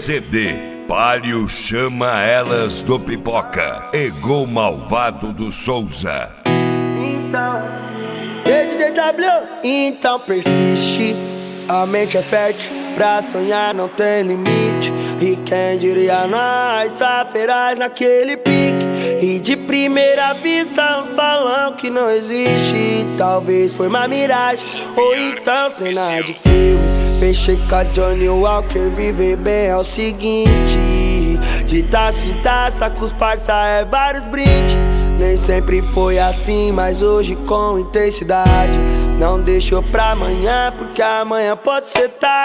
PCD, Palio chama elas do Pipoca, Ego Malvado do Souza. Então persiste, a mente é fértil, pra sonhar não tem limite. E quem diria nós, só feraz naquele pique. E de primeira vista uns falam que não existe. Talvez foi uma miragem, ou então cena de filme. Fechei com a Johnny Walker, viver bem é o seguinte: de taça em taça com os parça é vários brindes. Nem sempre foi assim, mas hoje com intensidade. Não deixou pra amanhã, porque amanhã pode ser tarde.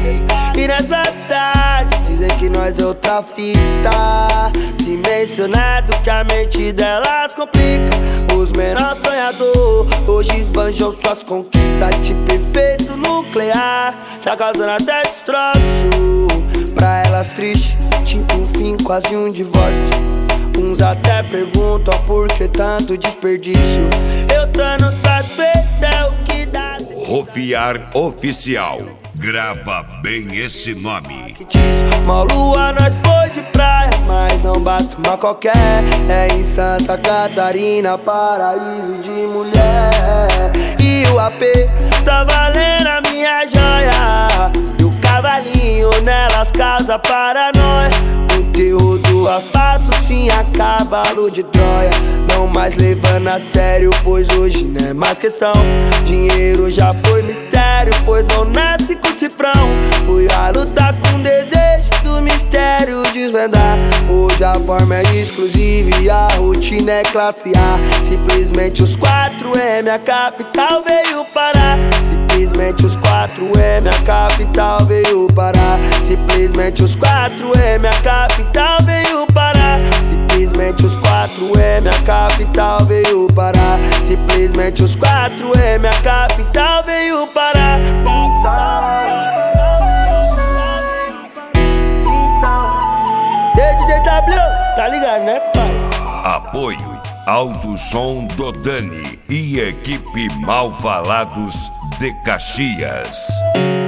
E nessa cidade dizem que nós é outra fita. Se mencionado que a mente delas complica. Os menores sonhadores hoje esbanjam suas conquistas. Tipo efeito nuclear, tá causando até destroço. Pra elas triste, tipo um fim, quase um divórcio. Uns até perguntam por que tanto desperdício. Eu tô no satisfeito, é o que dá. Rofiar Oficial, grava bem esse nome. Mó lua, nós foi de praia, mas não bate uma qualquer. É em Santa Catarina, paraíso de mulher. E o AP tá valendo a minha joia. E o cavalinho nelas casa para nós. O terror do asfalto sim a cavalo de Troia. Não mais levando a sério, pois hoje não é mais questão. Dinheiro já foi mistério, pois não nasce com cifrão. Fui a lutar com desejo do mistério desvendar. Hoje a forma é exclusiva e a rotina é classe A. Simplesmente os 4M, a capital veio parar. Simplesmente os 4M, a capital veio parar. Simplesmente os 4M, a capital veio parar. Simplesmente os 4M, a capital veio parar. Simplesmente os 4M, a capital veio parar. Tá ligado, né, pai? Apoio Alto Som do Dani e equipe Mal Falados de Caxias.